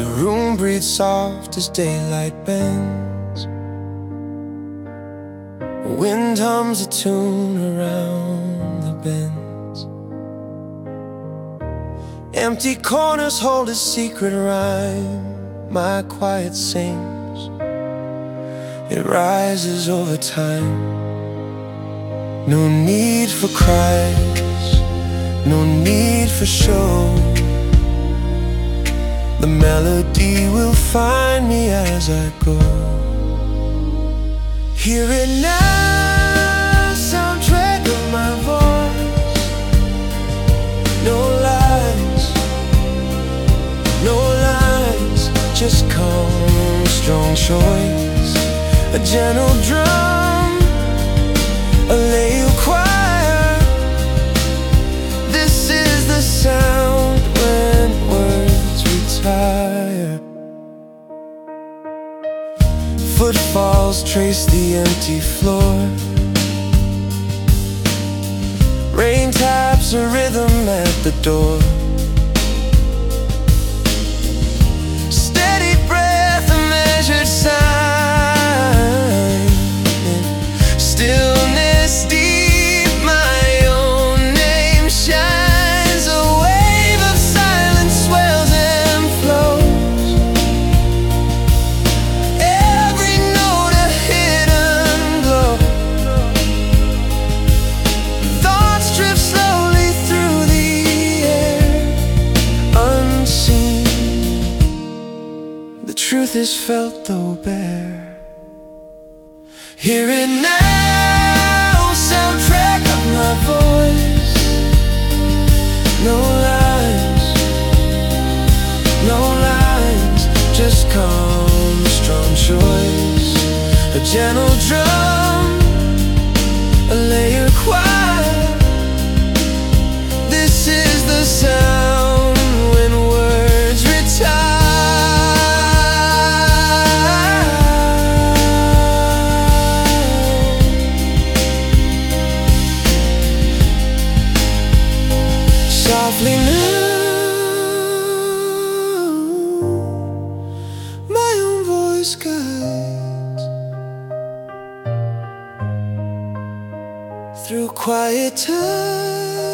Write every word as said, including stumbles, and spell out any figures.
The room breathes soft as daylight bends. Wind hums a tune around the bends. Empty corners hold a secret rhyme. My quiet sings, it rises over time. No need for cries, no need for show. The melody will find me as I go. Hear it now, soundtrack of my voice. No lies, no lies, just calm, strong choice. A gentle drum, a lay choir. This is the sound when words retire. Footfalls trace the empty floor. Rain taps a rhythm at the door. Steady breath, a measured sign. Stillness deep, my own name shines. A wave of silence swells and flows. Every note a hidden glow. Thoughts drift slowly through the air, unseen. The truth is felt though bare. Hear it now, soundtrack of my voice. No lies, no lines, just calm, strong choice. A gentle drum, a layer choir. This is the sound when words retire. Softly now, my own voice guides through quiet time.